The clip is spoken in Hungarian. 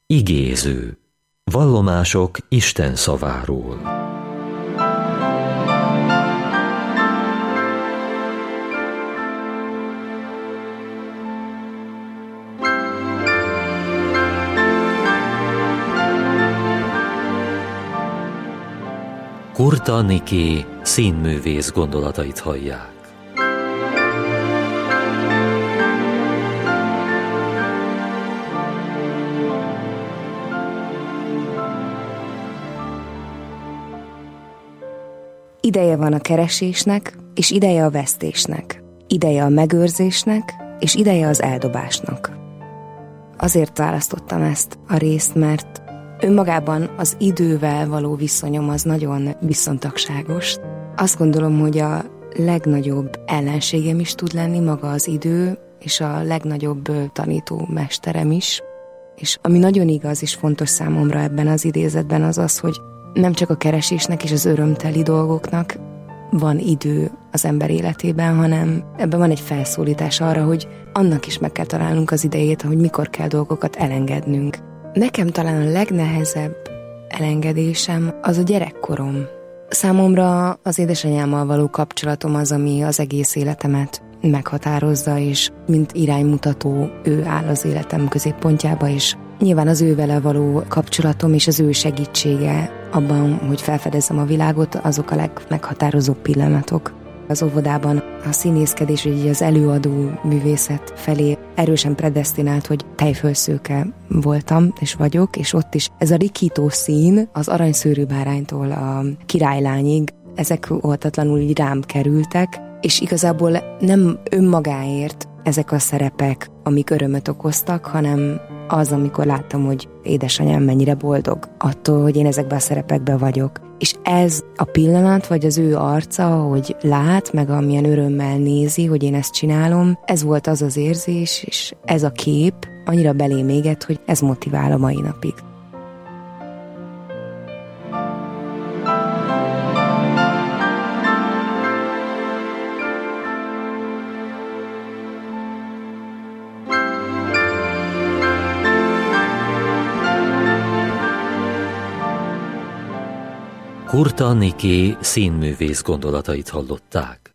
Igéző. Vallomások Isten szaváról. Kurta Niké színművész gondolatait hallják. Ideje van a keresésnek, és ideje a vesztésnek. Ideje a megőrzésnek, és ideje az eldobásnak. Azért választottam ezt a részt, mert önmagában az idővel való viszonyom az nagyon viszontagságos. Azt gondolom, hogy a legnagyobb ellenségem is tud lenni maga az idő, és a legnagyobb tanító mesterem is. És ami nagyon igaz és fontos számomra ebben az idézetben az az, hogy nem csak a keresésnek és az örömteli dolgoknak van idő az ember életében, hanem ebben van egy felszólítás arra, hogy annak is meg kell találnunk az idejét, hogy mikor kell dolgokat elengednünk. Nekem talán a legnehezebb elengedésem az a gyerekkorom. Számomra az édesanyámmal való kapcsolatom az, ami az egész életemet meghatározza, és mint iránymutató ő áll az életem középpontjába, és nyilván az ő vele való kapcsolatom és az ő segítsége abban, hogy felfedezzem a világot, azok a legmeghatározóbb pillanatok. Az óvodában a színészkedés, vagy az előadó művészet felé erősen predesztinált, hogy tejfölszőke voltam, és vagyok, és ott is ez a rikító szín, az aranyszőrű báránytól a királylányig, ezek oltatlanul így rám kerültek, és igazából nem önmagáért ezek a szerepek, amik örömöt okoztak, hanem az, amikor láttam, hogy édesanyám mennyire boldog attól, hogy én ezekben a szerepekben vagyok. És ez a pillanat, vagy az ő arca, hogy lát, meg amilyen örömmel nézi, hogy én ezt csinálom, ez volt az az érzés, és ez a kép annyira belém égett, hogy ez motivál a mai napig. Kurta Niké színművész gondolatait hallották.